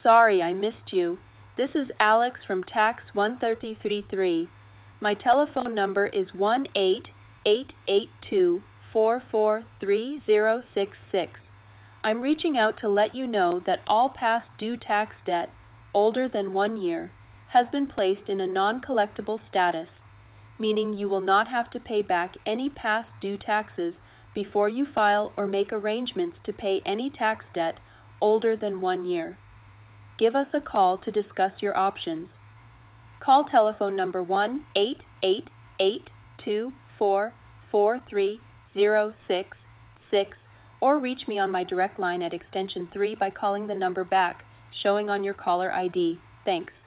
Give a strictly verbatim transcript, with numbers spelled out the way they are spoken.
sorry I missed you. This is Alex from Tax one three three. My telephone number is one eight eight eight two four four three zero six six. I'm reaching out to let you know that all past due tax debt, older than one year, has been placed in a non-collectible status, meaning you will not have to pay back any past due taxes before you file or make arrangements to pay any tax debt older than one year. Give us a call to discuss your options. Call telephone number one eight eight eight two four four three zero six six or reach me on my direct line at extension three by calling the number back showing on your caller I D. Thanks.